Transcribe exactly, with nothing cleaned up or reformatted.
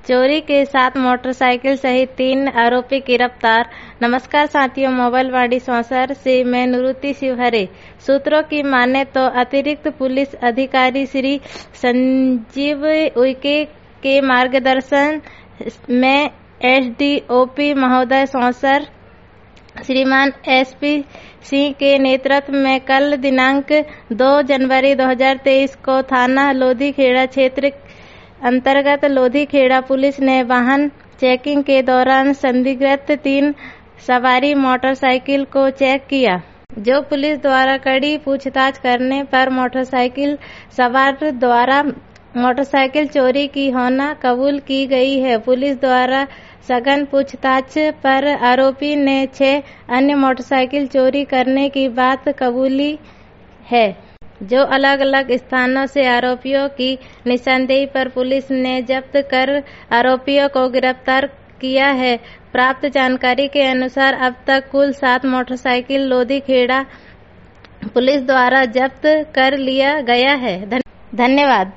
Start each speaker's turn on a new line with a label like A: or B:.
A: चोरी के साथ मोटरसाइकिल सहित तीन आरोपी गिरफ्तार। नमस्कार साथियों, मोबाइल वाणी सौंसर से मैं निरुति शिवहरे। सूत्रों की माने तो अतिरिक्त पुलिस अधिकारी श्री संजीव उइके के मार्गदर्शन में एसडीओपी महोदय सौंसर श्रीमान एसपी सिंह के नेतृत्व में कल दिनांक दो जनवरी दो हज़ार तेईस को थाना लोधीखेड़ा क्षेत्र अंतर्गत लोधीखेड़ा पुलिस ने वाहन चेकिंग के दौरान संदिग्ध तीन सवारी मोटरसाइकिल को चेक किया, जो पुलिस द्वारा कड़ी पूछताछ करने पर मोटरसाइकिल सवार द्वारा मोटरसाइकिल चोरी की होना कबूल की गई है। पुलिस द्वारा सघन पूछताछ पर आरोपी ने छह अन्य मोटरसाइकिल चोरी करने की बात कबूली है, जो अलग अलग स्थानों से आरोपियों की निशानदेही पर पुलिस ने जब्त कर आरोपियों को गिरफ्तार किया है। प्राप्त जानकारी के अनुसार अब तक कुल सात मोटरसाइकिल लोधीखेड़ा पुलिस द्वारा जब्त कर लिया गया है। धन्यवाद।